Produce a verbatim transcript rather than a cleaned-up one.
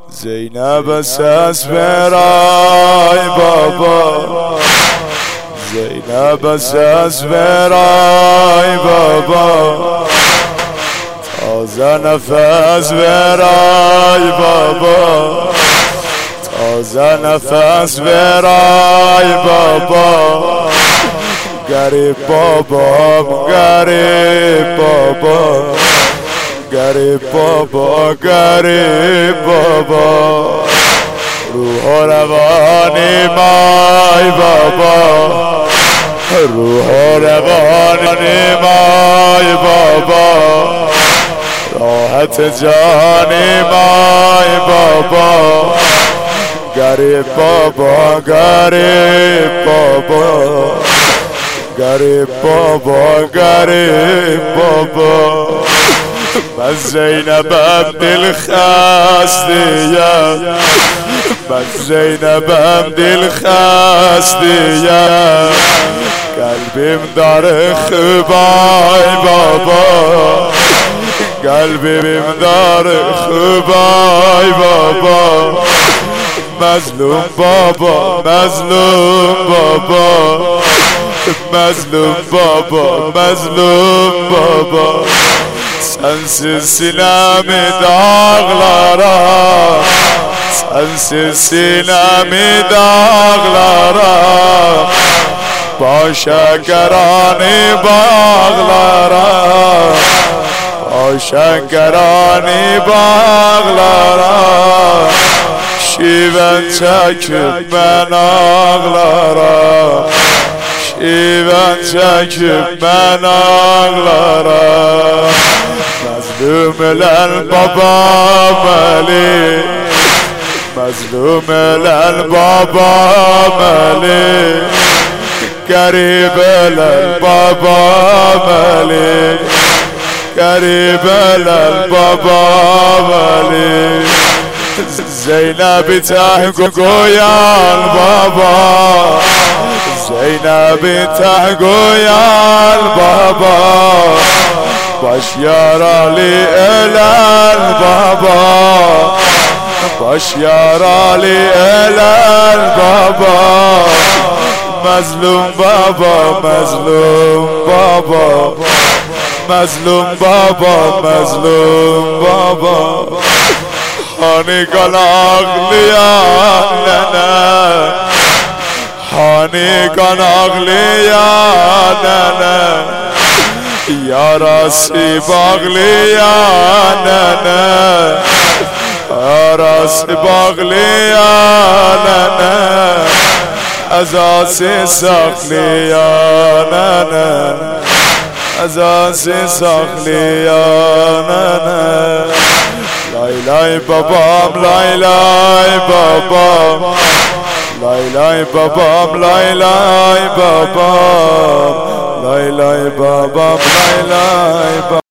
زینب اساس برای بابا، زینب اساس برای بابا، تازه نفس برای بابا، تازه نفس برای بابا. غریب بابا، غریب بابا، غریب بابا، غریب بابا. روح و روانی مای بابا، روح و روانی مای بابا، راحت جانی مای بابا. غریب بابا، غریب بابا، غریب بابا، غریب بابا. من زینبم دل خستیم، من زینبم دل خستیم، قلبیم داره خوبای بابا، قلبیم داره خوبای بابا. مظلوم بابا، مظلوم بابا، مظلوم بابا، مظلوم بابا. Sensiz sinemi dağlara, sensiz sinemi dağlara, başa gerani bağlara, başa gerani bağlara. Şiven çekip ben ağlara, şiven çekip ben ağlara. Mazlum ölen babam Ali, mazlum ölen babam Ali, garip ölen babam Ali, garip ölen babam Ali. Zeynep'i tahgoyan baba, Zeynep'i tahgoyan baba. Baş yaralı ölen baba, baş yaralı ölen baba. Mazlum baba, mazlum baba, mazlum baba, mazlum baba. Hani kan ağlayan nene, hani kan ağlayan nene, yarası bağlayan nene, yarası bağlayan nene, azası saklayan nene, azası saklayan nene. Lay lay babam, lay lay babam, lay lay babam, lay lay babam, lay lay babam, lay lay babam.